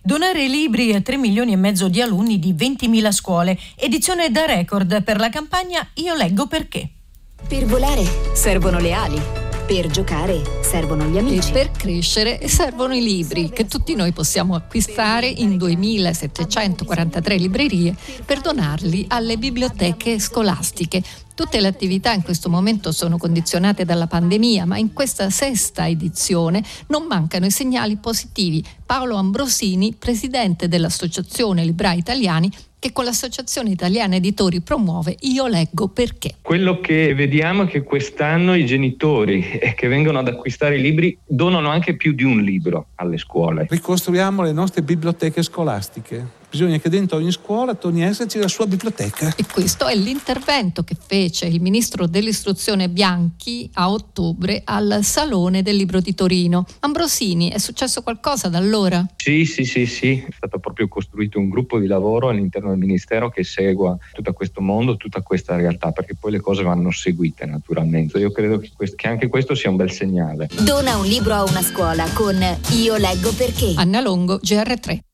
Donare libri a 3 milioni e mezzo di alunni di 20.000 scuole. Edizione da record per la campagna Io leggo perché. Per volare servono le ali. Per giocare servono gli amici. E per crescere servono i libri, che tutti noi possiamo acquistare in 2.743 librerie per donarli alle biblioteche scolastiche. Tutte le attività in questo momento sono condizionate dalla pandemia, ma in questa 6ª edizione non mancano i segnali positivi. Paolo Ambrosini, presidente dell'Associazione Librai Italiani, che con l'Associazione Italiana Editori promuove Io leggo perché. Quello che vediamo è che quest'anno i genitori che vengono ad acquistare i libri donano anche più di un libro alle scuole. Ricostruiamo le nostre biblioteche scolastiche. Bisogna che dentro ogni scuola torni a esserci la sua biblioteca. E questo è l'intervento che fece il ministro dell'istruzione Bianchi a ottobre al Salone del Libro di Torino. Ambrosini, è successo qualcosa da allora? Sì. È stato proprio costruito un gruppo di lavoro all'interno del Ministero che segua tutto questo mondo, tutta questa realtà, perché poi le cose vanno seguite naturalmente. Io credo che anche questo sia un bel segnale. Dona un libro a una scuola con Io leggo perché. Anna Longo, GR3.